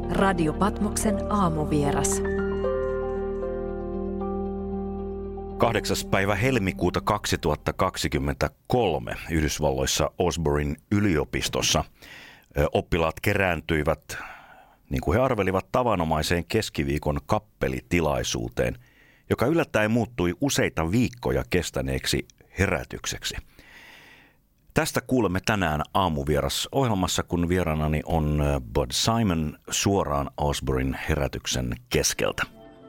Radio Patmoksen aamuvieras. 8. päivä helmikuuta 2023 Yhdysvalloissa Osbornin yliopistossa oppilaat kerääntyivät, niin kuin he arvelivat, tavanomaiseen keskiviikon kappelitilaisuuteen, joka yllättäen muuttui useita viikkoja kestäneeksi herätykseksi. Tästä kuulemme tänään aamuvieras ohjelmassa, kun vieraanani on Bud Simon suoraan Osbornin herätyksen keskeltä.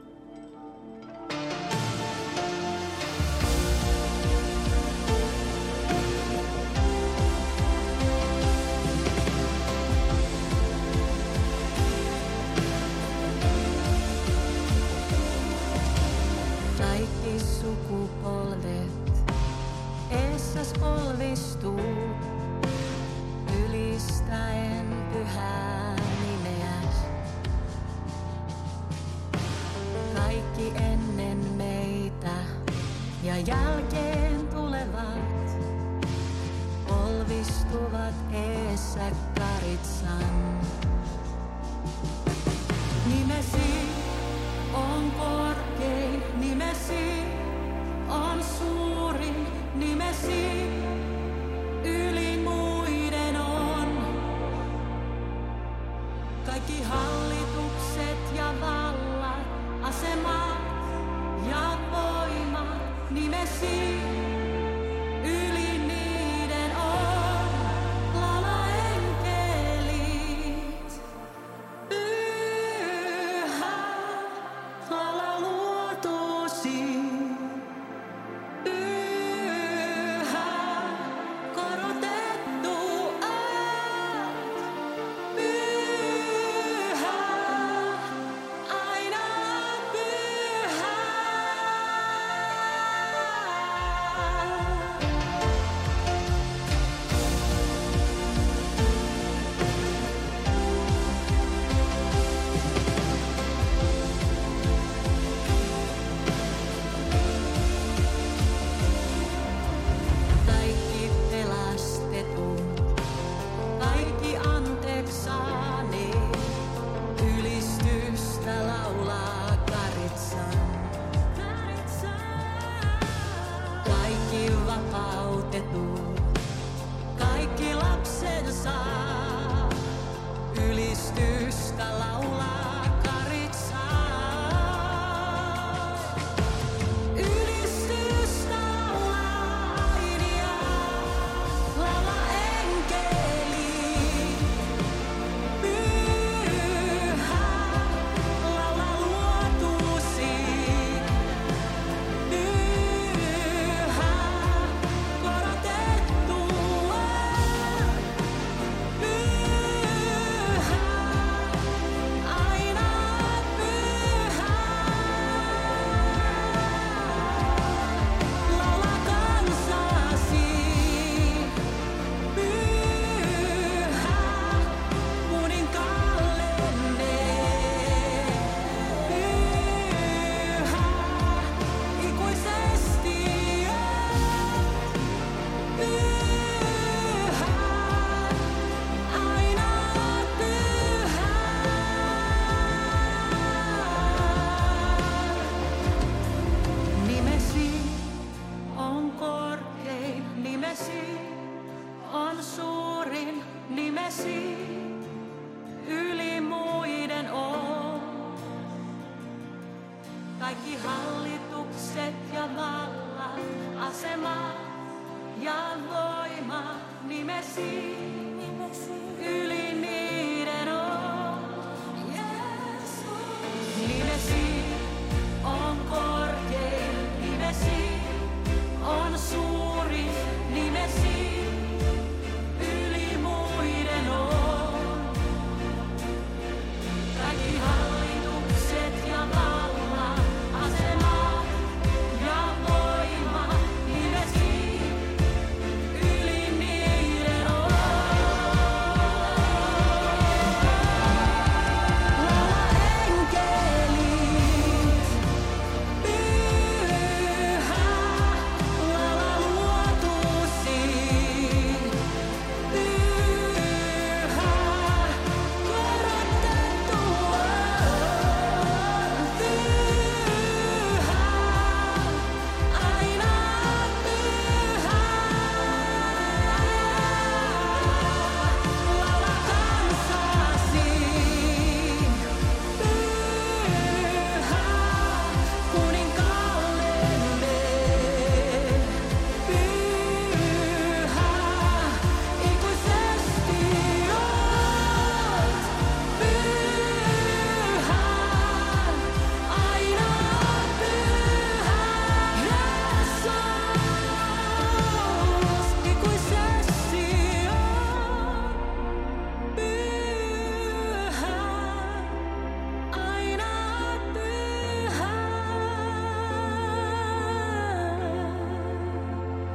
Jälkeen tulevat, polvistuvat eessä karitsan. Nimesi on korkein, nimesi on suurin, nimesi yli muiden on. Kaikki hallitukset ja vallat, asemat ja voimat. Nimesi yli niiden on, laula enkelit. Pyhä, laula luotusi. Pyhä, korotettu oot. Pyhä, aina pyhä. Kaikki pelastetut, kaikki anteeksaaneet, ylistystä laulaa karitsan. Kaikki vapautetut, kaikki lapsensa, ylistystä laulaa karitsan. Ylistystä laulaa inia, laula enkeli. Pyhä, laula luotusi. Pyhä, korotettu oot. Pyhä, aina pyhä. Laula kansasi. Pyhä, kuninkaallemme. Pyhä, ikuisesti oot. Pyhä, aina pyhä. Nimesi on korkein, nimesi on suurin, nimesi yli muiden on. Kaikki hallitukset ja vallat, asemat ja voimat, nimesi yli niiden on. Nimesi on korkein, nimesi on suuri, nimesi yli muiden on. Kaikki hallitukset ja vallat, asemat ja voimat, nimesi yli niiden on.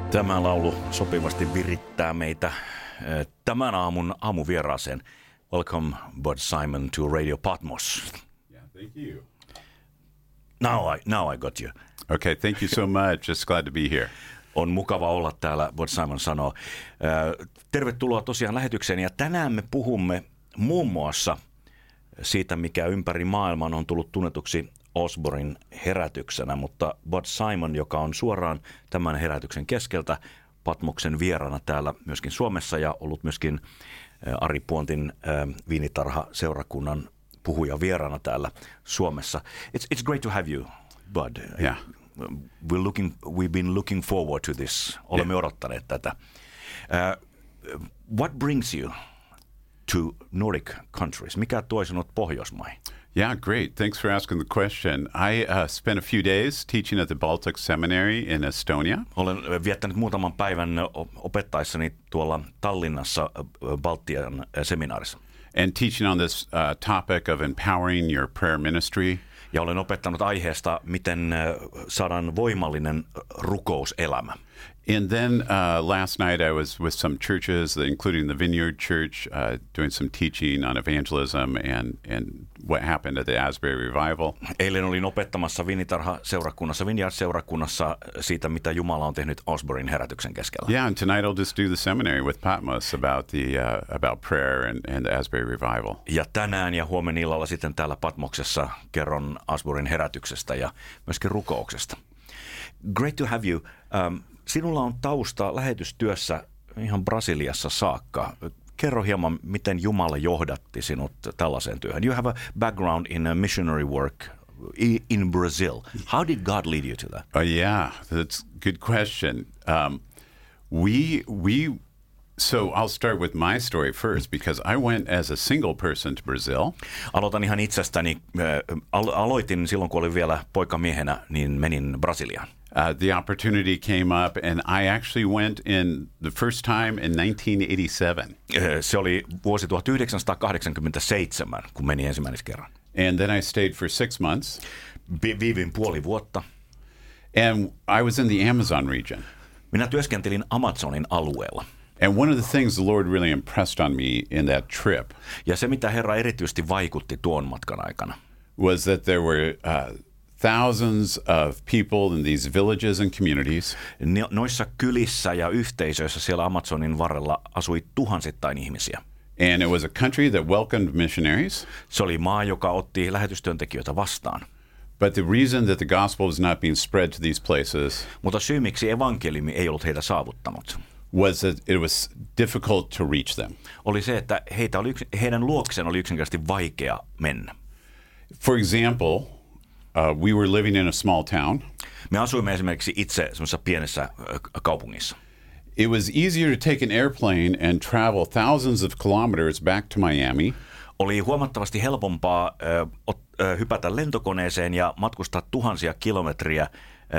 Tämä laulu sopivasti virittää meitä tämän aamun aamuvieraaseen. Welcome, Bud Simon, to Radio Patmos. Yeah, thank you. Now I got you. Okay, thank you so much. Just glad to be here. On mukava olla täällä, Bud Simon sanoo. Tervetuloa tosiaan lähetykseen, ja tänään me puhumme muun muassa siitä, mikä ympäri maailman on tullut tunnetuksi Osbornin herätyksenä, mutta Bud Simon, joka on suoraan tämän herätyksen keskeltä Patmoksen vieraana täällä myöskin Suomessa ja ollut myöskin Ari Puontin viinitarha-seurakunnan puhuja vieraana täällä Suomessa. It's great to have you, Bud. Yeah. We've been looking forward to this. Olemme odottaneet tätä. What brings you to Nordic countries? Mikä toi sinut Pohjoismaihin? Yeah, great. Thanks for asking the question. I spent a few days teaching at the Baltic Seminary in Estonia. Olen viettänyt muutaman päivän opettaessani tuolla Tallinnassa Baltian seminaarissa. And teaching on this topic of empowering your prayer ministry. Ja olen opettanut aiheesta, miten saadaan voimallinen rukouselämä. And then last night I was with some churches, including the Vineyard Church, doing some teaching on evangelism and what happened at the Asbury Revival. Eilen olin opettamassa Viinitarha-seurakunnassa, Vineyard-seurakunnassa siitä, mitä Jumala on tehnyt Osbornin herätyksen keskellä. Yeah, and tonight I'll just do the seminary with Patmos about prayer and the Asbury Revival. Ja tänään ja huomenna illalla sitten täällä Patmoksessa kerron Osbornin herätyksestä ja myöskin rukouksesta. Great to have you. Sinulla on tausta lähetystyössä ihan Brasiliassa saakka. Kerro hieman, miten Jumala johdatti sinut tällaiseen työhön. You have a background in missionary work in Brazil. How did God lead you to that? Oh yeah, that's a good question. So I'll start with my story first because I went as a single person to Brazil. Aloitan ihan itsestäni. Aloitin silloin, kun olin vielä poikamiehenä, niin menin Brasiliaan. The opportunity came up and I actually went in the first time in 1987. Se oli vuosi 1987, kun menin ensimmäisen kerran. And then I stayed for 6 months. Viivin puoli vuotta. And I was in the Amazon region. Minä työskentelin Amazonin alueella. And one of the things the Lord really impressed on me in that trip ja se, mitä Herra erityisesti vaikutti tuon matkan aikana, was that there were thousands of people in these villages and communities. Noissa kylissä ja yhteisöissä siellä Amazonin varrella asui tuhansittain ihmisiä. And it was a country that welcomed missionaries. Se oli maa, joka otti lähetystyöntekijöitä vastaan. But the reason that the gospel was not being spread to these places mutta syy, miksi evankeliumi ei ollut heitä saavuttanut, was that it was difficult to reach them. Oli se, että heidän luokseen oli yksinkertaisesti vaikea mennä. For example, we were living in a small town. Me asuimme esimerkiksi itse semmoisessa pienessä kaupungissa. It was easier to take an airplane and travel thousands of kilometers back to Miami. Oli huomattavasti helpompaa hypätä lentokoneeseen ja matkustaa tuhansia kilometriä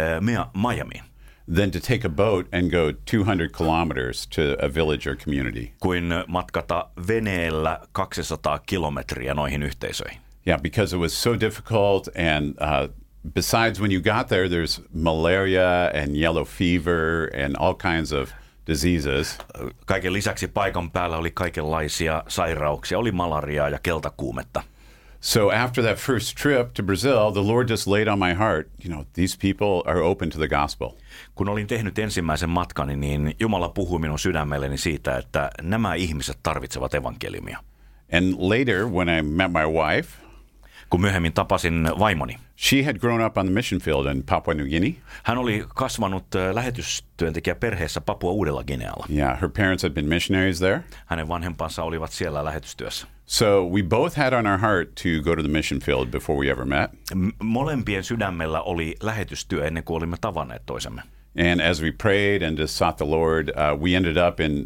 Miamiin than to take a boat and go 200 kilometers to a village or community. Kuin matkata veneellä 200 kilometriä noihin yhteisöihin. Yeah, because it was so difficult and besides when you got there there's malaria and yellow fever and all kinds of diseases. Kaiken lisäksi paikan päällä oli kaikenlaisia sairauksia, oli malariaa ja keltakuumetta. So after that first trip to Brazil, the Lord just laid on my heart, these people are open to the gospel. Kun olin tehnyt ensimmäisen matkani, niin Jumala puhui minun sydämelleni siitä, että nämä ihmiset tarvitsevat evankeliumia. And later when I met my wife, kun myöhemmin tapasin vaimoni, she had grown up on the mission field in Papua New Guinea. Hän oli kasvanut lähetystyöntekijä perheessä Papua Uudella Guinealla. Yeah, her parents had been missionaries there. Hänen vanhempansa olivat siellä lähetystyössä. So we both had on our heart to go to the mission field before we ever met. Molempien sydämellä oli lähetystyö ennen kuin olimme tavanneet toisemme. And as we prayed and just sought the Lord, we ended up in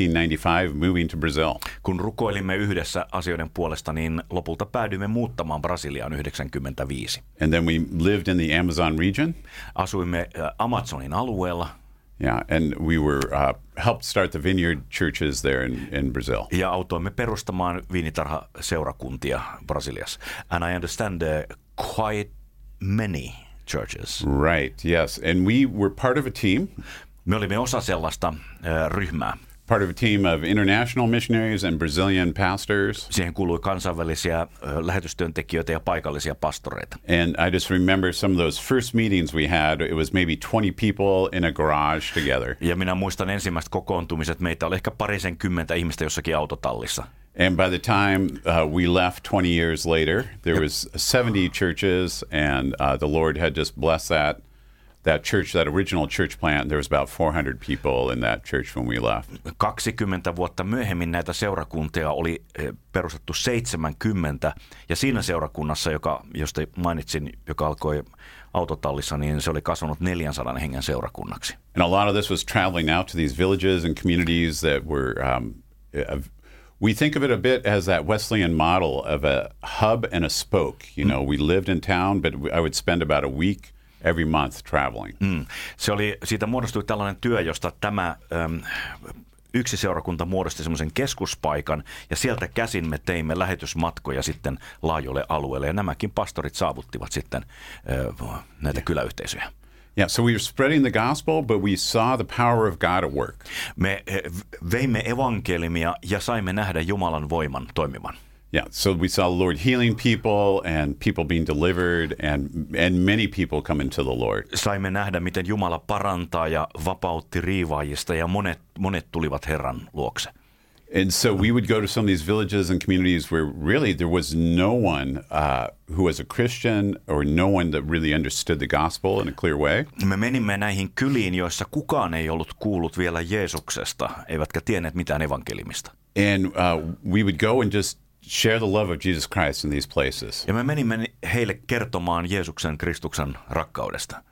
1995 moving to Brazil. Kun rukoilimme yhdessä asioiden puolesta, niin lopulta päädyimme muuttamaan Brasiliaan 1995. And then we lived in the Amazon region. Asuimme Amazonin alueella. Yeah, and we were helped start the Vineyard churches there in Brazil. Ja autoimme perustamaan viinitarha-seurakuntia Brasiliassa. And I understand quite many churches. Right, yes. And we were part of a team. Me olimme osa sellaista ryhmää. Part of a team of international missionaries and Brazilian pastors. Siihen kuului kansainvälisiä lähetystyöntekijöitä ja paikallisia pastoreita. And I just remember some of those first meetings we had. It was maybe 20 people in a garage together. Ja minä muistan ensimmäiset kokoontumiset. Meitä oli ehkä 20 ihmistä jossakin autotallissa. And by the time we left 20 years later, there was 70 churches, and the Lord had just blessed that church, that original church plant. There was about 400 people in that church when we left. 20 vuotta myöhemmin näitä seurakuntia oli perustettu 70, ja siinä seurakunnassa, josta mainitsin, joka alkoi autotallissa, niin se oli kasvanut 400 hengen seurakunnaksi. And a lot of this was traveling out to these villages and communities that were we think of it a bit as that Wesleyan model of a hub and a spoke. You know, we lived in town, but I would spend about a week every month traveling. Siitä muodostui tällainen työ, josta tämä yksi seurakunta muodosti semmoisen keskuspaikan, ja sieltä käsin me teimme lähetysmatkoja sitten laajoille alueille, ja nämäkin pastorit saavuttivat sitten näitä kyläyhteisöjä. Yeah, so we were spreading the gospel, but we saw the power of God at work. Me veimme evankeliumia ja saimme nähdä Jumalan voiman toimivan. Yeah, so we saw the Lord healing people and people being delivered and many people come into the Lord. Saimme nähdä, miten Jumala parantaa ja vapautti riivaajista, ja monet tulivat Herran luokse. And so we would go to some of these villages and communities where really there was no one who was a Christian or no one that really understood the gospel in a clear way. Me menimme näihin kyliin, joissa kukaan ei ollut kuullut vielä Jeesuksesta, eivätkä tienneet mitään evankeliumista. And we would go and just share the love of Jesus Christ in these places. Ja me menimme heille kertomaan Jeesuksen Kristuksen rakkaudesta.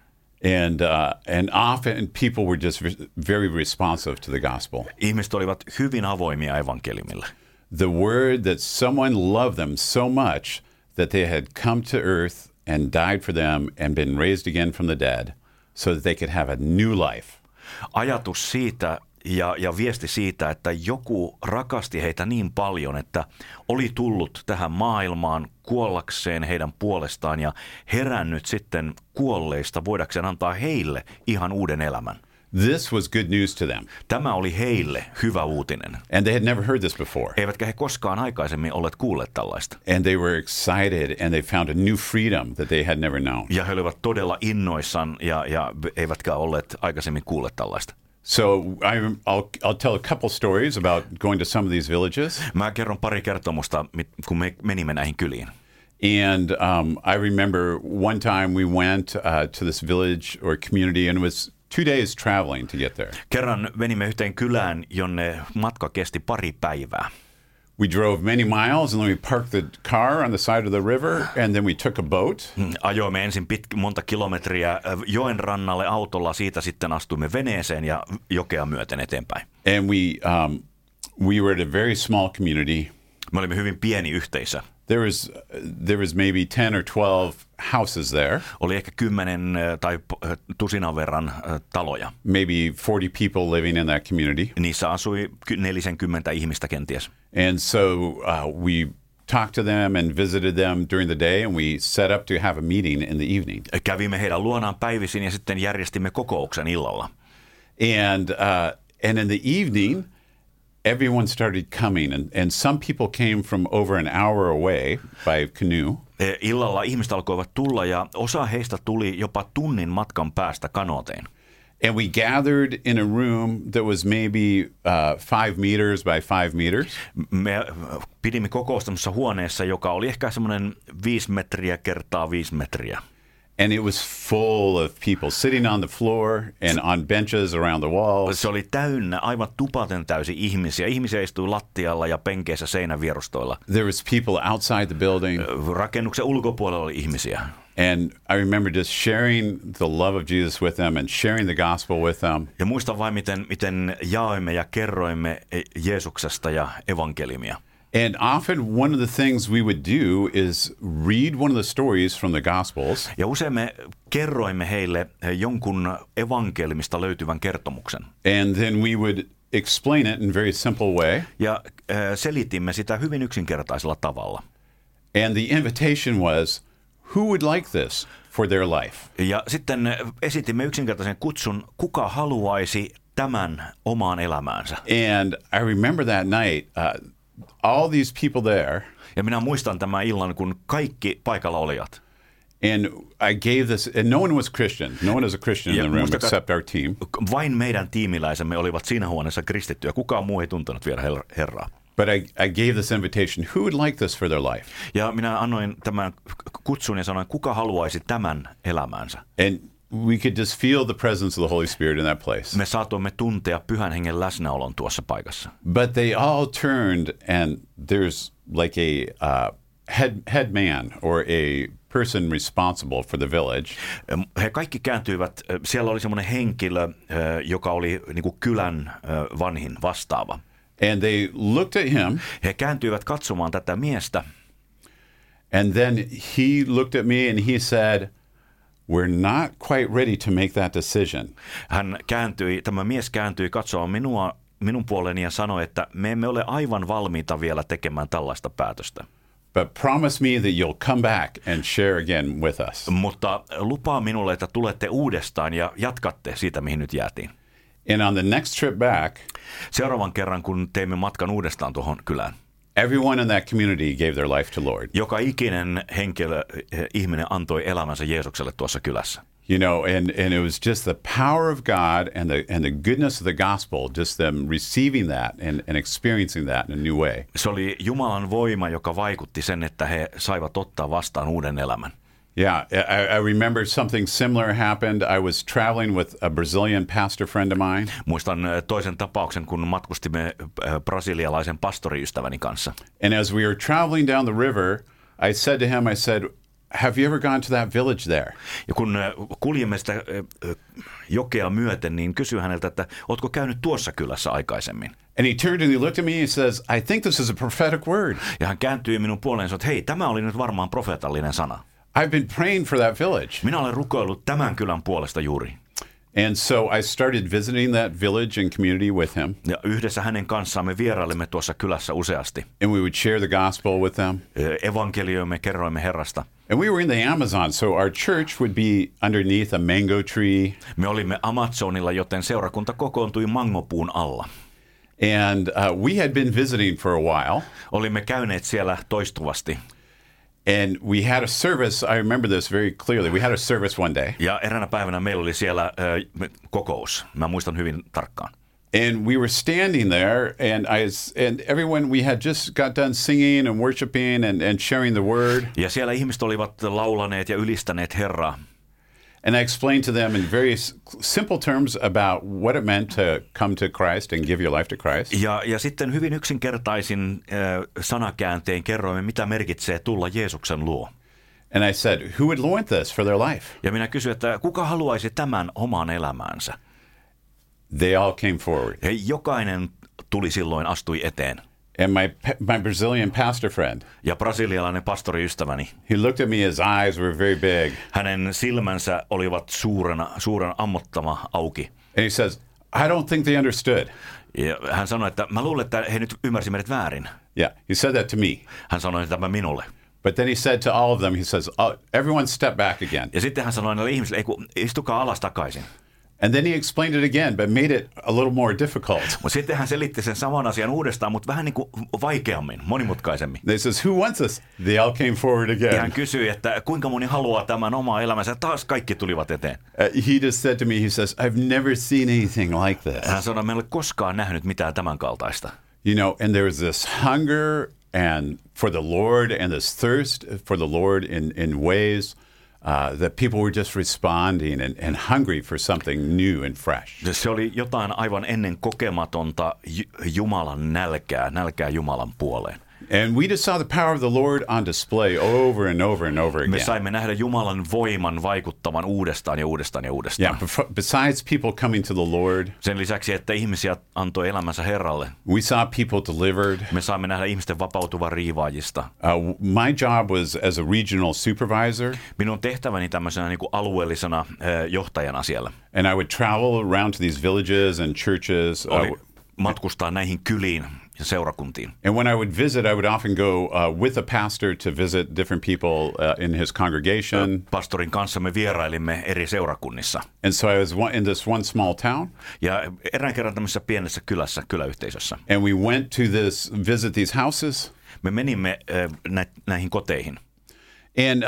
And often people were just very responsive to the gospel. Ihmiset olivat hyvin avoimia evankeliumille. The word that someone loved them so much that they had come to earth and died for them and been raised again from the dead so that they could have a new life. Ajatus siitä ja viesti siitä, että joku rakasti heitä niin paljon, että oli tullut tähän maailmaan kuollakseen heidän puolestaan ja herännyt sitten kuolleista voidakseen antaa heille ihan uuden elämän. This was good news to them. Tämä oli heille hyvä uutinen. And they had never heard this before. Eivätkä he koskaan aikaisemmin olleet kuulleet tällaista. And they were excited and they found a new freedom that they had never known. Ja he olivat todella innoissaan ja eivätkä olleet aikaisemmin kuulleet tällaista. So I'll tell a couple stories about going to some of these villages. Mä kerron pari kertomusta, kun me menimme näihin kyliin. And I remember one time we went to this village or community, and it was 2 days traveling to get there. Kerran menimme yhteen kylään, jonne matka kesti 2 päivää. We drove many miles, and then we parked the car on the side of the river, and then we took a boat. Ajoimme ensin monta kilometriä joen rannalle autolla, siitä sitten astuimme veneeseen ja jokea myöten eteenpäin. And we were at a very small community. Me olimme hyvin pieni yhteisö. There was maybe 10 or 12 houses there. Oli ehkä 10 tai tusinan verran taloja. Maybe 40 people living in that community. Niissä asui 40 ihmistä kenties. And so we talked to them and visited them during the day, and we set up to have a meeting in the evening. Kävimme heidän luonaan päivisin ja sitten järjestimme kokouksen illalla. And in the evening, everyone started coming, and some people came from over an hour away by canoe. Illalla ihmiset alkoivat tulla, ja osa heistä tuli jopa tunnin matkan päästä kanooteen. And we gathered in a room that was maybe 5 meters by 5 meters. Me pidimme kokoustamassa huoneessa, joka oli ehkä semmoinen 5 metriä kertaa 5 metriä. And it was full of people sitting on the floor and on benches around the walls. Se oli täynnä, aivan tupaten täysi ihmisiä. Ihmisiä istui lattialla ja penkeissä seinävierustoilla. There was people outside the building. Rakennuksen ulkopuolella oli ihmisiä. And I remember just sharing the love of Jesus with them and sharing the gospel with them. Ja muistan vain, miten jaoimme ja kerroimme Jeesuksesta ja evankeliumia. And often one of the things we would do is read one of the stories from the Gospels. Ja usein me kerroimme heille jonkun evankelmista löytyvän kertomuksen. And then we would explain it in a very simple way. Ja selitimme sitä hyvin yksinkertaisella tavalla. And the invitation was, who would like this for their life? Ja sitten esitimme yksinkertaisen kutsun, kuka haluaisi tämän omaan elämäänsä. And I remember that night, all these people there, Ja minä muistan tämän illan, kun kaikki paikalla olijat. and I gave this, and no one was Christian. No one is a Christian in the room muistakaa, except our team. Vain meidän tiimiläisemme olivat siinä huoneessa kristittyjä. Kukaan muu ei tuntenut vielä Herraa. But I gave this invitation, who would like this for their life? Ja minä annoin tämän kutsun ja sanoin, kuka haluaisi tämän elämäänsä. And we could just feel the presence of the Holy Spirit in that place. Me saatoimme tuntea Pyhän Hengen läsnäolon tuossa paikassa. But they all turned, and there's like a head man or a person responsible for the village. He kaikki kääntyivät, siellä oli semmoinen henkilö, joka oli niin kuin kylän vanhin vastaava. And they looked at him, He kääntyivät katsomaan tätä miestä. and then he looked at me and he said, we're not quite ready to make that decision. Tämä mies kääntyi katsomaan minun puoleeni ja sanoi, että me emme ole aivan valmiita vielä tekemään tällaista päätöstä. But promise me that you'll come back and share again with us. Mutta lupaa minulle, että tulette uudestaan ja jatkatte siitä, mihin nyt jäätiin. And on the next trip back, Seuraavan kerran, kun teimme matkan uudestaan tuohon kylään, everyone in that community gave their life to Lord. joka ikinen ihminen antoi elämänsä Jeesukselle tuossa kylässä. You know, and it was just the power of God and the goodness of the gospel, just them receiving that and experiencing that in a new way. Se oli Jumalan voima, joka vaikutti sen, että he saivat ottaa vastaan uuden elämän. Yeah, I remember something similar happened. I was traveling with a Brazilian pastor friend of mine. Muistan toisen tapauksen, kun matkustimme brasilialaisen pastoriystäväni kanssa. And as we were traveling down the river, I said to him, have you ever gone to that village there? Ja kun kuljemme sitä jokea myöten, niin kysyin häneltä, että ootko käynyt tuossa kylässä aikaisemmin? And he turned and he looked at me and he says, I think this is a prophetic word. Ja hän kääntyi minun puoleen ja sanoi, että hei, tämä oli nyt varmaan profeetallinen sana. I've been praying for that village. Minä olen rukoillut tämän kylän puolesta juuri. And so I started visiting that village and community with him. Ja yhdessä hänen kanssaan me vierailimme tuossa kylässä useasti. And we would share the gospel with them. Evankelioimme, kerroimme Herrasta. And we were in the Amazon, so our church would be underneath a mango tree. Me olimme Amazonilla, joten seurakunta kokoontui mangopuun alla. And we had been visiting for a while. Olimme käyneet siellä toistuvasti. And we had a service, I remember this very clearly. We had a service one day. Ja eräänä päivänä meillä oli siellä kokous. Mä muistan hyvin tarkkaan. And we were standing there, and everyone, we had just got done singing and worshiping and sharing the word. Ja siellä ihmiset olivat laulaneet ja ylistäneet Herraa. And I explained to them in very simple terms about what it meant to come to Christ and give your life to Christ. Ja sitten hyvin yksinkertaisin sanakääntein kerroimme, mitä merkitsee tulla Jeesuksen luo. And I said, who would want this for their life? Ja minä kysyin, että kuka haluaisi tämän omaan elämäänsä? They all came forward. Ja jokainen tuli silloin, astui eteen. And my Brazilian pastor friend, Ja brasilialainen pastoriystäväni, he looked at me, his eyes were very big. hänen silmänsä olivat suuren ammottama auki. And he says, I don't think they understood. Ja hän sanoi, että mä luulen, että he nyt ymmärsi meidät väärin. Yeah, he said that to me. Hän sanoi tämä minulle. But then he said to all of them, he says, everyone step back again. Ja sitten hän sanoi näille ihmisille, istukaa alas takaisin. And then he explained it again, but made it a little more difficult. Mutta sitten hän selitti sen saman asian uudestaan, mutta vähän niin kuin vaikeammin, monimutkaisemmin. They says, who wants this? They all came forward Ja again. hän kysyi, että kuinka moni haluaa tämän omaa elämänsä. Taas kaikki tulivat eteen. He just said to me, he says, I've never seen anything like this. Hän sanoi, että en ole koskaan nähnyt mitään tämän kaltaista. You know, and there was this hunger and for the Lord and this thirst for the Lord in ways that people were just responding and hungry for something new and fresh. Se oli jotain aivan ennen kokematonta Jumalan nälkää Jumalan puoleen. And we just saw the power of the Lord on display over and over and over Me again. saimme nähdä Jumalan voiman vaikuttavan uudestaan ja uudestaan ja uudestaan. Yeah, besides people coming to the Lord, Sen lisäksi, että ihmisiä antoi elämänsä Herralle, we saw people delivered. me saimme nähdä ihmisten vapautuvan riivaajista. My job was as a regional supervisor, Minun tehtäväni tämmöisenä niin kuin alueellisena johtajana siellä and I would travel around to these villages and churches. oli matkustaa näihin kyliin seurakuntiin. And when I would visit, I would often go with a pastor to visit different people in his congregation. Pastorin kanssa me vierailimme eri seurakunnissa. And so I was in this one small town. Ja erään kerran tämmöisessä pienessä kyläyhteisössä. And we went to visit these houses. Me menimme näihin koteihin. And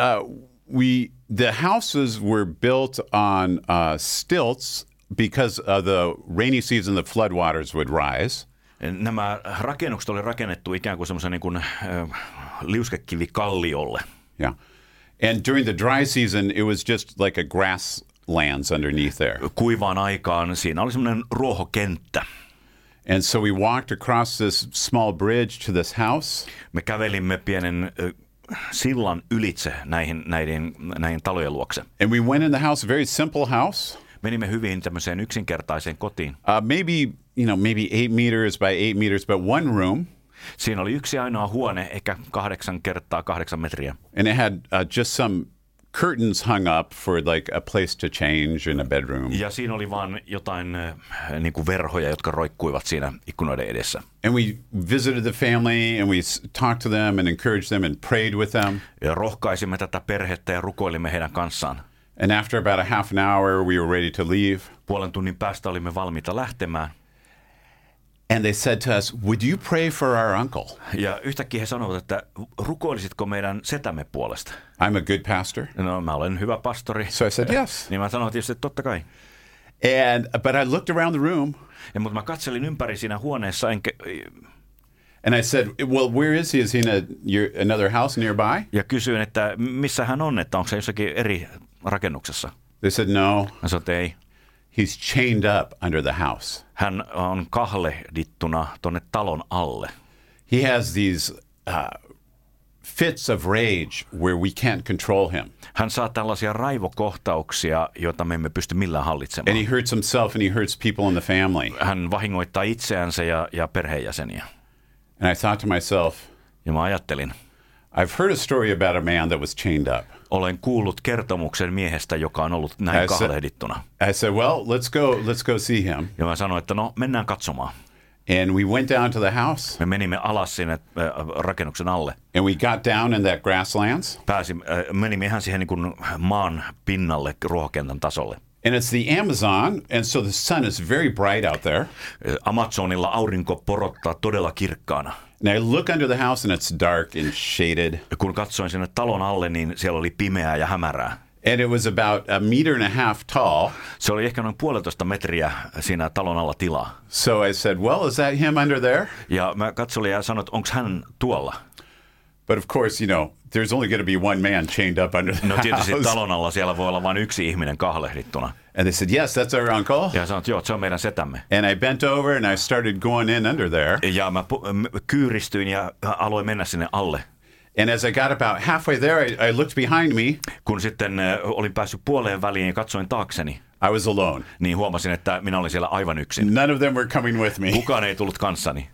the houses were built on stilts because of the rainy season, the floodwaters would rise. Nämä rakennukset oli rakennettu ikään kuin semmoisen niin kuin liuskekivikalliolle. Yeah. And during the dry season, it was just like a grasslands underneath there. Kuivaan aikaan siinä oli semmoinen ruohokenttä. And so we walked across this small bridge to this house. Me kävelimme pienen sillan ylitse näihin talojen luokse. And we went in the house, a very simple house. Menimme hyvin tämmöiseen yksinkertaiseen kotiin. Maybe 8 meters by 8 meters, but one room. Siinä oli yksi ainoa huone, ehkä 8 kertaa 8 metriä. And it had just some curtains hung up for like a place to change in a bedroom. Ja siinä oli vaan jotain niin kuin verhoja, jotka roikkuivat siinä ikkunoiden edessä. And we visited the family and we talked to them and encouraged them and prayed with them. Ja rohkaisimme tätä perhettä ja rukoilimme heidän kanssaan. And after about a half an hour, we were ready to leave. Puolen tunnin päästä olimme valmiita lähtemään. And they said to us, would you pray for our uncle? Ja yhtäkkiä he sanovat, että rukoilisitko meidän setämme puolesta? I'm a good pastor. No, mä olen hyvä pastori. So I said yes. Niin mä sanoin tietysti, että totta kai. But I looked around the room. Mutta mä katselin ympäri siinä huoneessa, And I said, well, where is he? Is he in another house nearby? Ja kysyin, että missä hän on, että onko se jossakin eri rakennuksessa? They said, no. Mä sanoin, että ei. He's chained up under the house. Hän on kahlehdittuna tonne talon alle. He has these fits of rage where we can't control him. Hän saa tällaisia raivokohtauksia, joita me emme pysty millään hallitsemaan. And he hurts himself and he hurts people in the family. Hän vahingoittaa itseänsä ja perheenjäseniä. And I thought to myself, ja mä ajattelin, I've heard a story about a man that was chained up. Olen kuullut kertomuksen miehestä, joka on ollut näin kahlehdittuna. I said, well, let's go see him. Ja mä sanoin, että no, mennään katsomaan. And we went down to the house. Me menimme alas sinne rakennuksen alle. And we got down in that grasslands. Menimme ihan siihen niin kuin maan pinnalle, ruohokentän tasolle. And it's the Amazon, and so the sun is very bright out there. Amazonilla aurinko porottaa todella kirkkaana. And I look under the house and it's dark and shaded. Kun katsoin sinne talon alle, niin siellä oli pimeää ja hämärää. And it was about 1.5 meters tall. Se oli ehkä noin 1,5 metriä siinä talon alla tilaa. So I said, well, is that him under there? Ja mä katselin ja sanoin, että onko hän tuolla? But of course, there's only going to be one man chained up under the No tietysti house. talon alla siellä voi olla vain yksi ihminen kahlehdittuna. And they said, yes, that's our uncle. Ja sanoin, että joo, se on meidän setämme. And I bent over and I started going in under there. Ja mä kyyristyin ja aloin mennä sinne alle. And as I got about halfway there, I looked behind me. Kun sitten olin päässyt puoleen väliin ja katsoin taakseni, I was alone. niin huomasin, että minä olin siellä aivan yksin. None of them were coming with me. Kukaan ei tullut kanssani.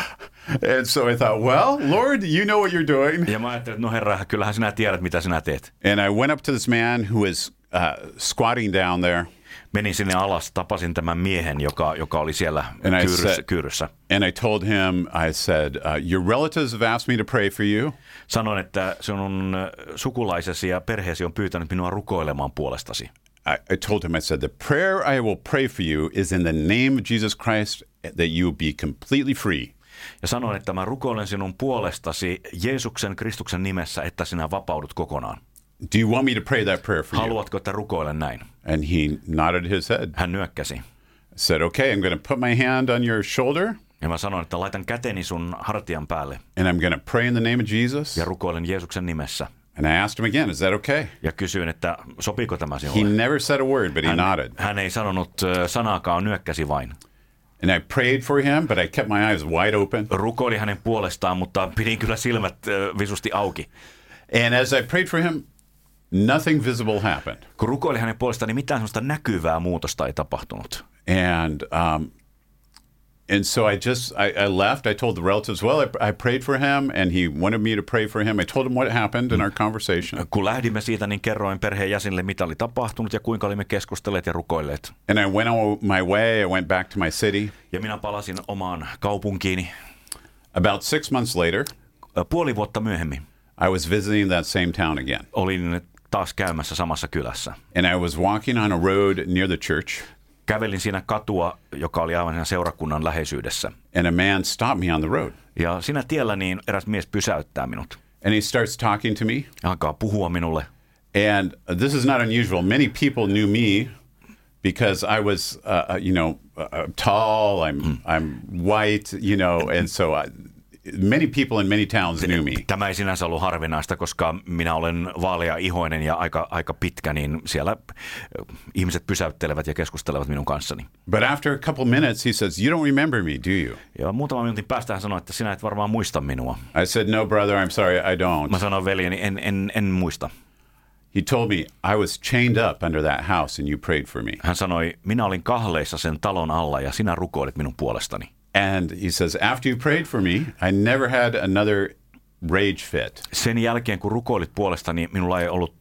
And so I thought, well, Lord, you know what you're doing. Ja mä ajattelin, että no Herra, kyllähän sinä tiedät, mitä sinä teet. And I went up to this man who was squatting down there. Menin sinne alas, tapasin tämän miehen, joka oli siellä kyyryssä. And I told him, I said, your relatives have asked me to pray for you. Sanoin, että sinun sukulaisesi ja perheesi on pyytänyt minua rukoilemaan puolestasi. I told him, I said, the prayer I will pray for you is in the name of Jesus Christ, that you be completely free. Ja sanoin, että mä rukoilen sinun puolestasi Jeesuksen Kristuksen nimessä, että sinä vapaudut kokonaan. Do you want me to pray that prayer for you? Haluatko, että rukoilen näin? And he nodded his head. Hän nyökkäsi. I said, okay, I'm going to put my hand on your shoulder. Ja mä sanoin, että laitan käteni sun hartian päälle. And I'm going to pray in the name of Jesus. Ja rukoilen Jeesuksen nimessä. And I asked him again, is that okay? Ja kysyin, että sopiiko tämä He sinulle? never said a word, but he nodded. Hän ei sanonut sanaakaan, nyökkäsi vain. And I prayed for him, but I kept my eyes wide open. Rukoilin hänen puolestaan, mutta pidin kyllä silmät visusti auki. And as I prayed for him, nothing visible happened. Kun rukoilin hänen puolestaan, niin mitään sellaista näkyvää muutosta ei tapahtunut. And so I left. I told the relatives, well, I prayed for him, and he wanted me to pray for him. I told him what happened in our conversation. Kun lähdimme siitä, niin kerroin perheen jäsenille, mitä oli tapahtunut ja kuinka olimme keskustelleet ja rukoilleet. And I went on my way. I went back to my city. Ja minä palasin omaan kaupunkiini. About 6 months later, Puoli vuotta myöhemmin I was visiting that same town again. olin taas käymässä samassa kylässä. And I was walking on a road near the church, Kävelin siinä katua, joka oli aivan siinä seurakunnan läheisyydessä. and a man stopped me on the road. Ja siinä tiellä niin eräs mies pysäyttää minut. And he starts talking to me. Alkaa puhua minulle. And this is not unusual. Many people knew me because I was, tall, I'm white, and so many people in many towns knew me. Tämä ei sinänsä ollut harvinaista, koska minä olen vaalea-ihoinen ja aika pitkä, niin siellä ihmiset pysäyttelevät ja keskustelevat minun kanssani. But after a couple minutes, he says, "You don't remember me, do you?" Ja muutaman minuutin päästä hän sanoi, että sinä et varmaan muista minua. I said, "No, brother, I'm sorry, I don't." Mä sanoin veljeni, en muista. He told me, "I was chained up under that house and you prayed for me." Hän sanoi, minä olin kahleissa sen talon alla ja sinä rukoilit minun puolestani. And he says, "After you prayed for me, I never had another rage fit." Sen jälkeen, kun rukoilit puolestani, minulla ei ollut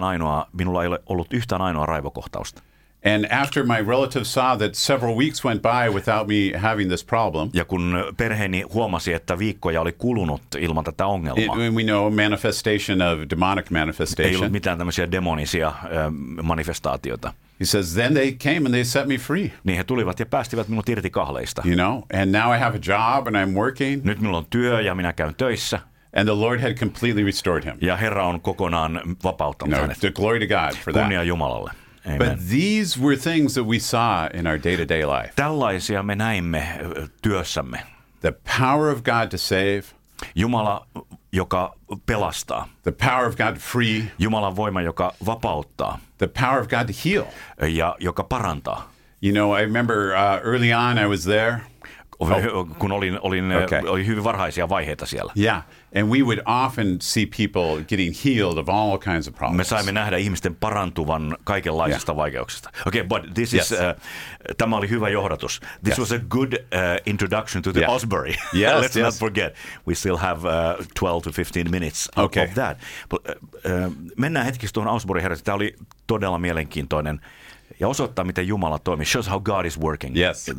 yhtään ainoa raivokohtausta. And after my relatives saw that several weeks went by without me having this problem, Ja kun perheeni huomasi, että viikkoja oli kulunut ilman tätä ongelmaa, we know manifestation of demonic ei manifestation. ollut mitään tämmöisiä demonisia manifestaatioita, He says, then they came and they set me free, niin he tulivat ja päästivät minut irti kahleista. and now I have a job and I'm working, Nyt minulla on työ ja minä käyn töissä, and the Lord had completely restored him. ja Herra on kokonaan vapauttanut hänet. The glory to God for that. Kunnia Jumalalle. Amen. But these were things that we saw in our day-to-day life. Tällaisia me näimme työssämme. The power of God to save, Jumala, joka pelastaa. the power of God to free, Jumalan voima, joka vapauttaa the power of God to heal. ja joka parantaa. I remember early on I was there. Kun oli hyvin varhaisia vaiheita siellä. Yeah, and we would often see people getting healed of all kinds of Me problems. saimme nähdä ihmisten parantuvan kaikenlaisista vaikeuksista. Okay, but this is, tämä oli hyvä johdatus. This was a good introduction to the Osbury. Yes, Let's not forget. We still have 12 to 15 minutes of that. But, mennään hetkisesti tuohon Osbury herätykseen. Tämä oli todella mielenkiintoinen ja osoittaa, miten Jumala toimii. Shows how God is working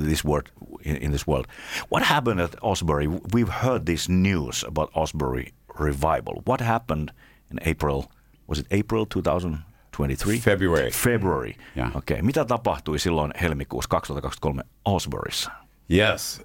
in this world. What happened at Osbury? We've heard this news about Osbury revival. What happened in April? Was it April 2023? February. Yeah. Okay. Mitä tapahtui silloin helmikuussa 2023 Osburyssa? Yes.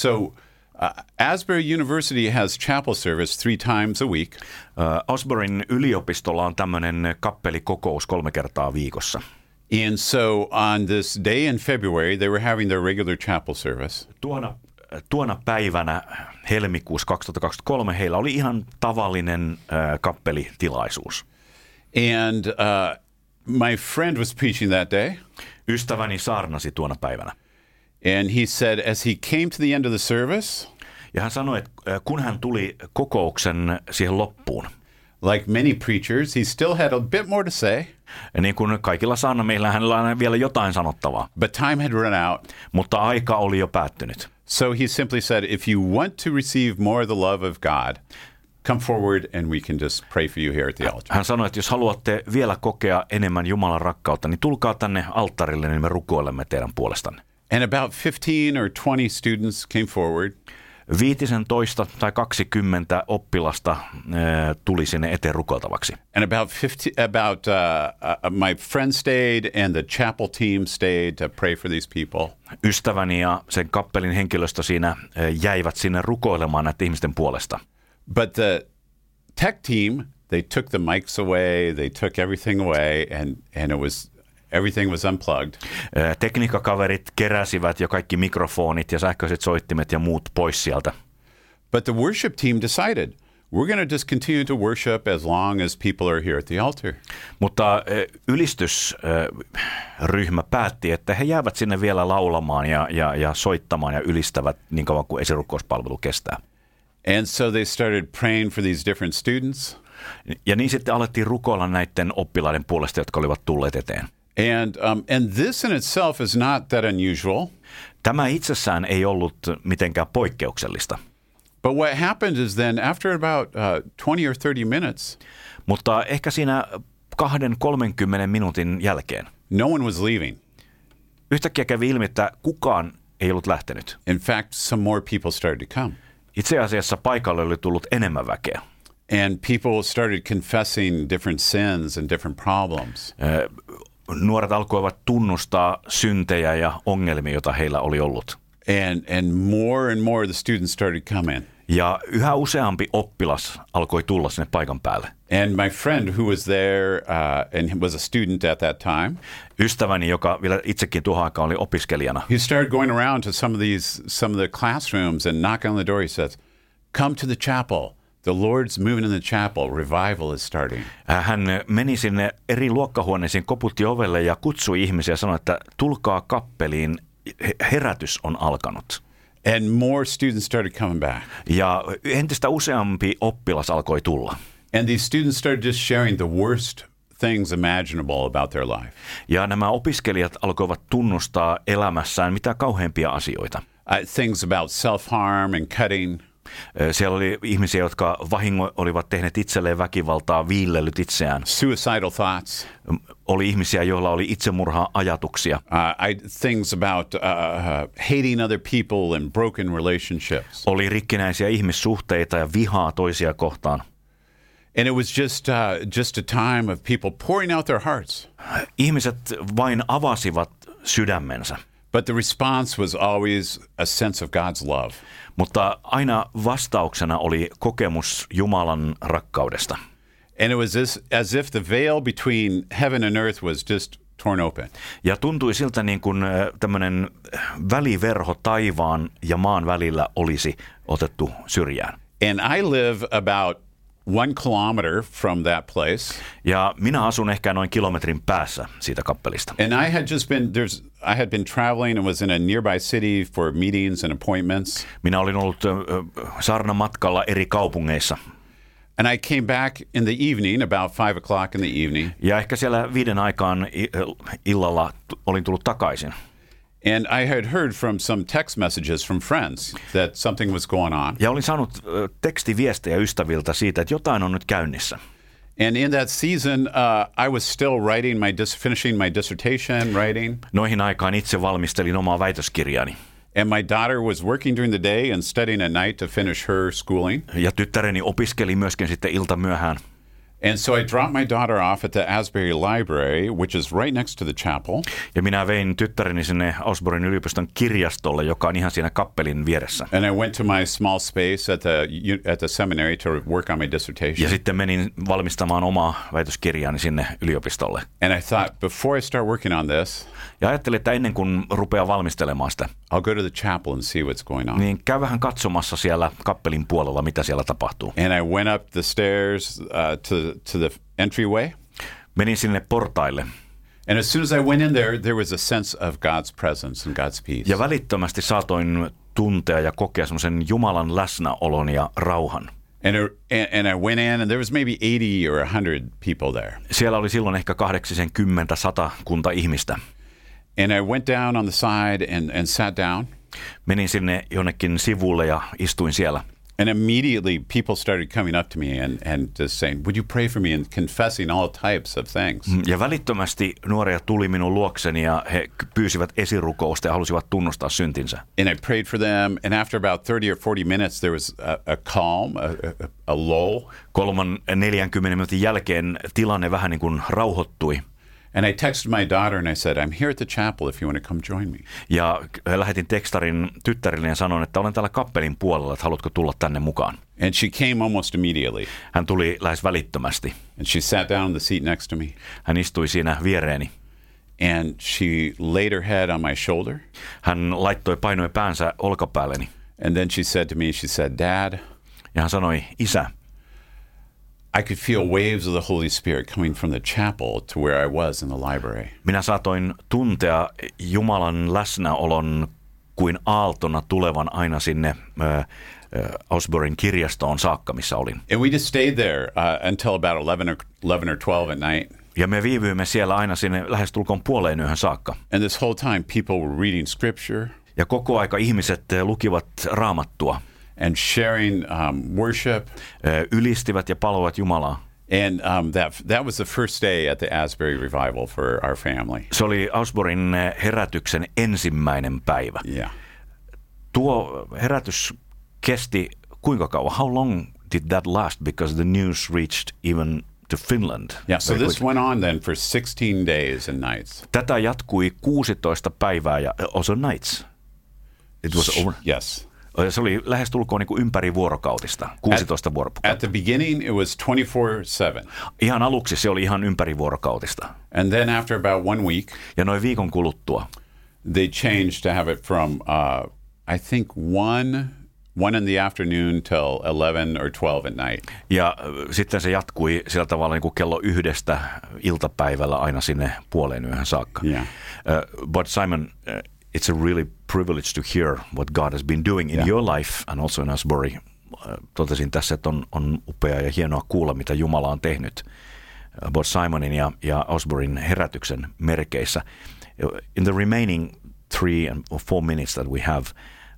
Asbury University has chapel service 3 times a week. Osburyn yliopistolla on tämmöinen kappelikokous 3 kertaa viikossa. And so on this day in February, they were having their regular chapel service. Tuona päivänä helmikuussa 2023 heillä oli ihan tavallinen kappelitilaisuus. And my friend was preaching that day. Ystäväni saarnasi tuona päivänä. And he said as he came to the end of the service, ja hän sanoi, että kun hän tuli kokouksen siihen loppuun, like many preachers, he still had a bit more to say. Niin kuin kaikilla saarnamiehillä, hänellä on vielä jotain sanottavaa. But time had run out. Mutta aika oli jo päättynyt. So he simply said, if you want to receive more of the love of God, come forward and we can just pray for you here at the altar. Hän sanoi, että jos haluatte vielä kokea enemmän Jumalan rakkautta, niin tulkaa tänne alttarille, niin me rukoilemme teidän puolestanne. And about 15 or 20 students came forward. 15 tai 20 oppilasta tuli sinne eteen rukoiltavaksi. And my friend stayed and the chapel team stayed to pray for these people. Ystäväni ja sen kappelin henkilöstö siinä jäivät sinne rukoilemaan näiden ihmisten puolesta. But the tech team, they took the mics away, they took everything away, and everything was unplugged. Tekniikkakaverit keräsivät jo kaikki mikrofonit ja sähköiset soittimet ja muut pois sieltä. But the worship team decided, we're going to just continue to worship as long as people are here at the altar. Mutta ylistysryhmä päätti, että he jäävät sinne vielä laulamaan ja soittamaan ja ylistävät niin kauan kuin esirukouspalvelu kestää. And so they started praying for these different students. Ja niin sitten alettiin rukoilla näiden oppilaiden puolesta, jotka olivat tulleet eteen. And this in itself is not that unusual. Tämä itsessään ei ollut mitenkään poikkeuksellista. But what happened is then after about 20 or 30 minutes, mutta ehkä siinä 20-30 minuutin jälkeen, no one was leaving. Yhtäkkiä kävi ilmi, että kukaan ei ollut lähtenyt. In fact, some more people started to come. Itse asiassa paikalle oli tullut enemmän väkeä. And people started confessing different sins and different problems. Nuoret alkoivat tunnustaa syntejä ja ongelmia, joita heillä oli ollut. And more the students started coming. Ja yhä useampi oppilas alkoi tulla sinne paikan päälle. And my friend who was there and was a student at that time. Ystäväni, joka vielä itsekin tuohon aikaan oli opiskelijana. He started going around to some of the classrooms and knocking on the door. He says, "Come to the chapel. The Lord's moving in the chapel. Revival is starting." Hän meni sinne eri luokkahuoneisiin, koputti ovelle ja kutsui ihmisiä ja sanoi, että tulkaa kappeliin, herätys on alkanut. And more students started coming back. Ja entistä useampi oppilas alkoi tulla. And these students started just sharing the worst things imaginable about their life. Ja nämä opiskelijat alkoivat tunnustaa elämässään mitä kauheimpia asioita. Things about self-harm and cutting. Siellä oli ihmisiä, jotka olivat tehneet itselleen väkivaltaa, viillellyt itseään. Suicidal thoughts. Oli ihmisiä, joilla oli itsemurha-ajatuksia. Things about hating other people and broken relationships. Oli rikkinäisiä ihmissuhteita ja vihaa toisia kohtaan. And it was just a time of people pouring out their hearts. Ihmiset vain avasivat sydämensä. But the response was always a sense of God's love. Mutta aina vastauksena oli kokemus Jumalan rakkaudesta. And it was as if the veil between heaven and earth was just torn open. Ja tuntui siltä niin kuin tämmöinen väliverho taivaan ja maan välillä olisi otettu syrjään. And I live about 1 kilometer from that place. Ja minä asun ehkä noin kilometrin päässä siitä kappelista. And I had been traveling and was in a nearby city for meetings and appointments. Minä olin ollut saarnamatkalla eri kaupungeissa. And I came back in the evening, about 5 o'clock in the evening. Ja ehkä siellä 5 aikaan illalla olin tullut takaisin. And I had heard from some text messages from friends that something was going on. Ja olin saanut tekstiviestejä ystäviltä siitä, että jotain on nyt käynnissä. And in that season, I was still finishing my dissertation writing. Noihin aikaan itse valmistelin omaa väitöskirjaani. And my daughter was working during the day and studying at night to finish her schooling. Ja tyttäreni opiskeli myöskin sitten iltamyöhään. And so I dropped my daughter off at the Asbury Library, which is right next to the chapel. Ja minä vein tyttäreni sinne Osbornin yliopiston kirjastolle, joka on ihan siinä kappelin vieressä. And I went to my small space at the seminary to work on my dissertation. Ja sitten menin valmistamaan omaa väitöskirjaani sinne yliopistolle. And I thought, before I start working on this, ja ajattelin, että ennen kuin rupeaa valmistelemaan sitä, I'll go to the chapel and see what's going on. niin käy vähän katsomassa siellä kappelin puolella, mitä siellä tapahtuu. And I went up the stairs to the entryway. Menin sinne portaille. And as soon as I went in there was a sense of God's presence and God's peace. Ja välittömästi saatoin tuntea ja kokea semmoisen Jumalan läsnäolon ja rauhan. And I went in and there was maybe 80 or 100 people there. Siellä oli silloin ehkä 80-100 ihmistä. And I went down on the side and sat down. Menin sinne jonnekin sivulle ja istuin siellä. And immediately people started coming up to me and just saying, "Would you pray for me?" and confessing all types of things. Ja välittömästi nuoria tuli minun luokseni ja he pyysivät esirukousta ja halusivat tunnustaa syntinsä. And I prayed for them, and after about 30 or 40 minutes there was a calm, a lull. 40 minuutin jälkeen tilanne vähän niin kuin rauhoittui. And I texted my daughter and I said, "I'm here at the chapel if you want to come join me." Ja lähetin tekstarin tyttärille ja sanoin, että olen täällä kappelin puolella, että haluatko tulla tänne mukaan. And she came almost immediately. Hän tuli lähes välittömästi. And she sat down on the seat next to me. Hän istui siinä viereeni. And she laid her head on my shoulder. Hän painoi päänsä olkapäälleni. And then she said to me, "Dad." Ja hän sanoi, isä. I could feel waves of the Holy Spirit coming from the chapel to where I was in the library. Minä saatoin tuntea Jumalan läsnäolon kuin aaltona tulevan aina sinne Osbornin kirjastoon saakka, missä olin. And we just stayed there until about 11 or 12 at night. Ja me viivyimme siellä aina sinne lähestulkoon puoleen yöhön saakka. And this whole time people were reading scripture. Ja koko aika ihmiset lukivat raamattua. And sharing worship. Ylistivät ja palvovat Jumalaa. And that was the first day at the Asbury Revival for our family. Se oli Osbornin herätyksen ensimmäinen päivä. Yeah. Tuo herätys kesti kuinka kauan? How long did that last? Because the news reached even to Finland. Yeah, so very this quickly. went on then for 16 days and nights. Tätä jatkui 16 päivää ja also nights. It was over. Yes. Se oli lähestulkoon niin kuin ympäri vuorokautista, 16 vuorokautta. At the beginning, it was 24/7. Ihan aluksi se oli ihan ympäri vuorokautista. And then after about 1 week, Ja noin viikon kuluttua they changed to have it from, I think, 1 in the afternoon till 11 or 12 at night. ja sitten se jatkui sillä tavalla niin kuin kello 1 iltapäivällä aina sinne puoleen yöhön saakka. Yeah. But Simon, it's a really privilege to hear what God has been doing in your life and also in Asbury. Totesin tässä, että on upea ja hienoa kuulla, mitä Jumala on tehnyt Bot Simonin ja Osboryn herätyksen merkeissä. In the remaining 3 or 4 minutes that we have,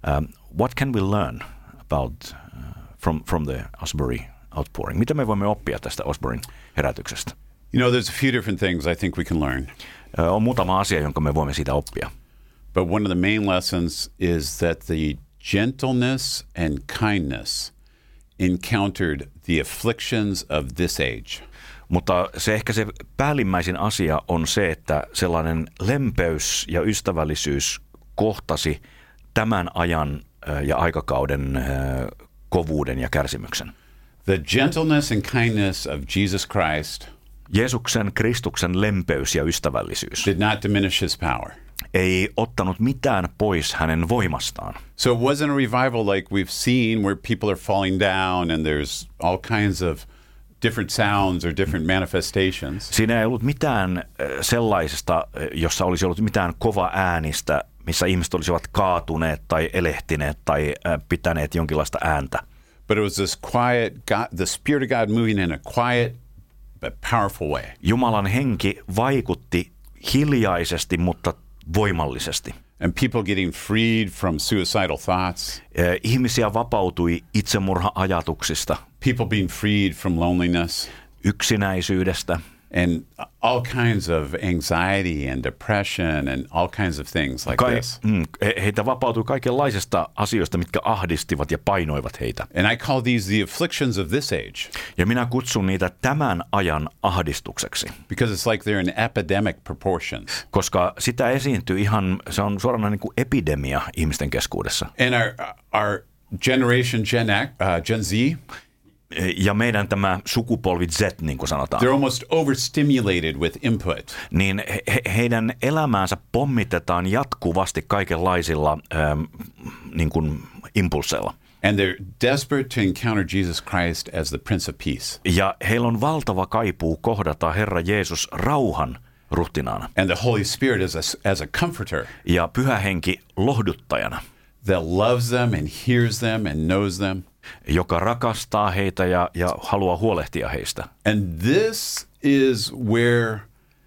what can we learn about from the Osbury outpouring? Mitä me voimme oppia tästä Osboryn herätyksestä? You know, there's a few different things I think we can learn. On muutama asia, jonka me voimme siitä oppia. But one of the main lessons is that the gentleness and kindness encountered the afflictions of this age. Mutta se päällimmäisin asia on se, että sellainen lempeys ja ystävällisyys kohtasi tämän ajan ja aikakauden kovuuden ja kärsimyksen. The gentleness and kindness of Jesus Christ Jeesuksen Kristuksen lempeys ja ystävällisyys did not diminish his power. ei ottanut mitään pois hänen voimastaan. So it wasn't a revival like we've seen where people are falling down and there's all kinds of different sounds or different manifestations. Siinä ei ollut mitään sellaisesta, jossa olisi ollut mitään kova äänistä, missä ihmiset olisivat kaatuneet tai elehtineet tai pitäneet jonkinlaista ääntä. But it was this quiet, the Spirit of God moving in a quiet but powerful way. Jumalan henki vaikutti hiljaisesti, mutta voimallisesti. And people getting freed from suicidal thoughts. Ihmisiä vapautui itsemurha-ajatuksista, People being freed from loneliness. yksinäisyydestä And all kinds of anxiety and depression and all kinds of things like this. Heitä vapautui kaikenlaisista asioista, mitkä ahdistivat ja painoivat heitä. And I call these the afflictions of this age Ja minä kutsun niitä tämän ajan ahdistukseksi, because it's like they're in epidemic proportions. koska sitä esiintyy se on suoraan niin kuin epidemia ihmisten keskuudessa. And our generation, Gen Z, Ja meidän tämä sukupolvi Z, niin kuin sanotaan, they're almost overstimulated with input. niin heidän elämäänsä pommitetaan jatkuvasti kaikenlaisilla niin kuin impulseilla. And they're desperate to encounter Jesus Christ as the Prince of Peace. Ja heillä on valtava kaipuu kohdata Herra Jeesus rauhan ruhtinaana And the Holy Spirit as a comforter ja Pyhä Henki lohduttajana, that loves them and hears them and knows them. joka rakastaa heitä ja haluaa huolehtia heistä. And this is where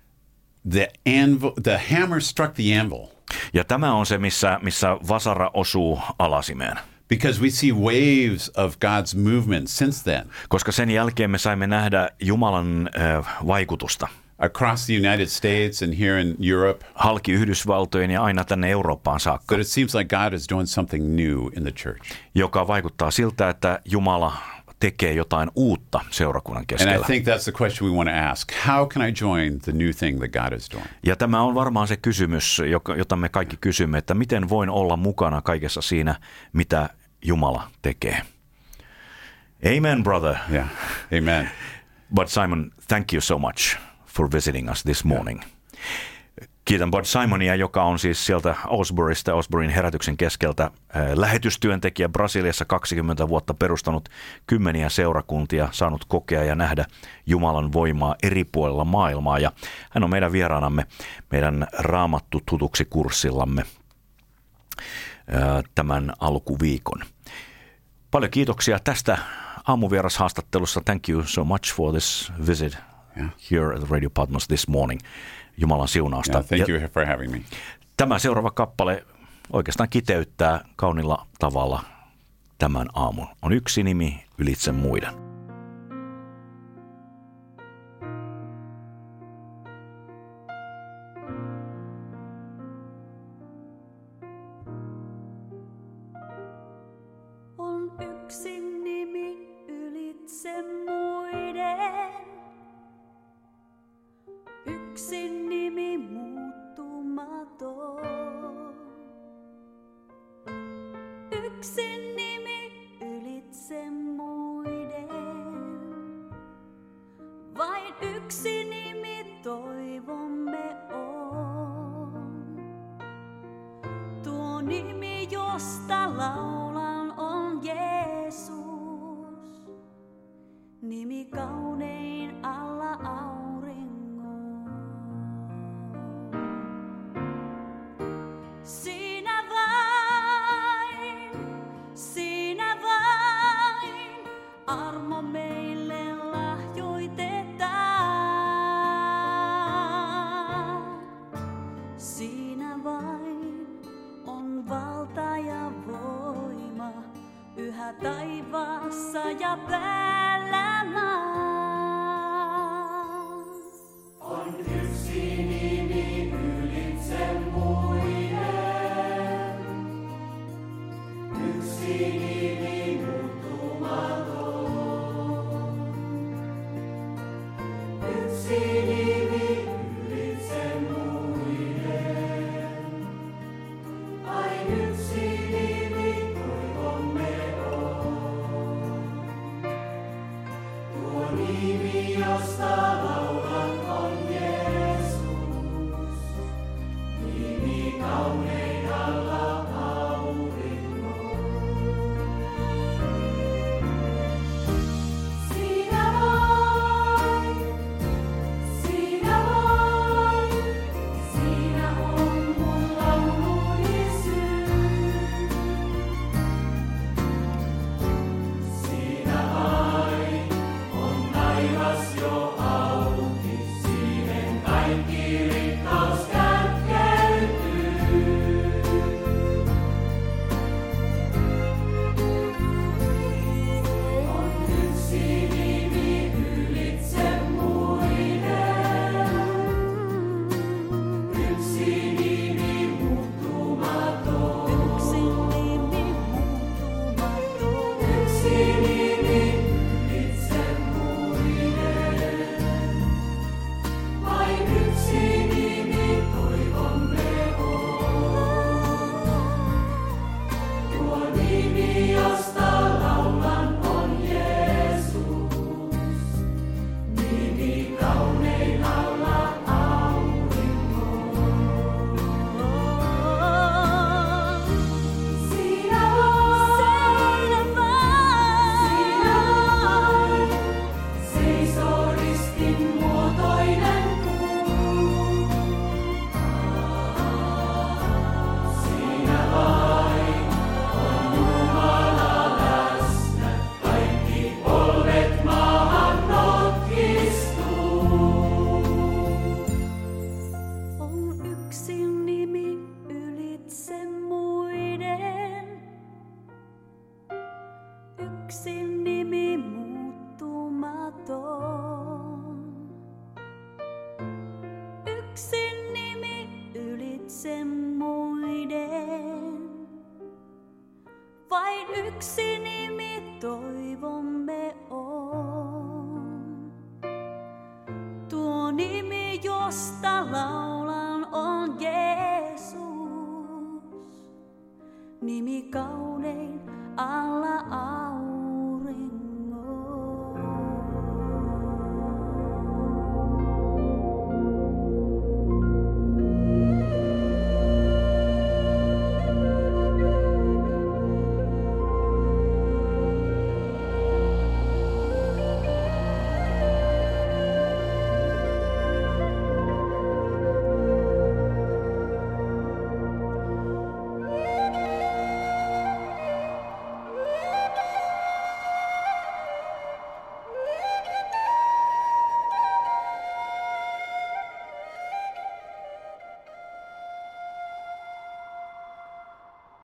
the hammer struck the anvil. Ja tämä on se, missä vasara osuu alasimeen. Because we see waves of God's movement since then. Koska sen jälkeen me saimme nähdä Jumalan vaikutusta Across the United States and here in Europe. halki Yhdysvaltojen ja aina tänne Eurooppaan saakka, But it seems like God is doing something new in the church. joka vaikuttaa siltä, että Jumala tekee jotain uutta seurakunnan And keskellä. I think that's the question we want to ask. How can I join the new thing that God is doing? Ja tämä on varmaan se kysymys, jota me kaikki kysymme, että miten voin olla mukana kaikessa siinä, mitä Jumala tekee. Amen, brother. Yeah. Amen. Bud Simon, thank you so much for visiting us this morning. Kiitän Bud Simonia, joka on siis sieltä Osburysta, Osburyn herätyksen keskeltä, lähetystyöntekijä Brasiliassa 20 vuotta, perustanut kymmeniä seurakuntia, saanut kokea ja nähdä Jumalan voimaa eri puolilla maailmaa. Ja hän on meidän vieraanamme meidän Raamattu tutuksi kurssillamme tämän alkuviikon. Paljon kiitoksia tästä aamuvierashaastattelussa. Thank you so much for this visit here at Radio Patmos this morning. Jumalan siunausta. Yeah, thank you for having me. Tämä seuraava kappale oikeastaan kiteyttää kaunilla tavalla tämän aamun. On yksi nimi ylitse muiden. On yksi yksi nimi muuttumaton. Yksi nimi ylitse muiden. Vain yksi nimi toivomme on. Tuo nimi, josta laulan, on Jeesus. Nimi kaunein alla auringon. Siinä vain armo meille lahjoitetaan. Siinä vain on valta ja voima yhä taivaassa ja päällä maan. On yksi nimi ylitse muiden, yksi nimi muuttumaton. Yksi nimi ylitse muiden, vain yksi nimi toivomme on. Tuo nimi, josta laulan, on Jeesus, nimi kaunein alla auringon. Siinä vain, siinä on mun lauluni syy. Siinä vain on taivas jo auki, siihen kaikki rikkaus kätkeytyy. On yksi nimi ylitse muiden, yksi nimi muuttumaton. Yksi nimi muuttumaton. Yksi nimi ylitse muiden, vain yksi nimi toivomme on. Tuo nimi, josta laulan, on Jeesus, nimi kaunein alla auringon. Siinä vain seisoo ristin muotoinen puu. Siinä vain on Jumala läsnä, kaikki polvet maahan notkistuu. On yksi nimi ylitse muiden. Yksi nimi muuttumaton. Yksi nimi ylitse muiden. Vain yksi nimi toivomme on. Tuo nimi, josta laulan, on Jeesus. Nimi kaunein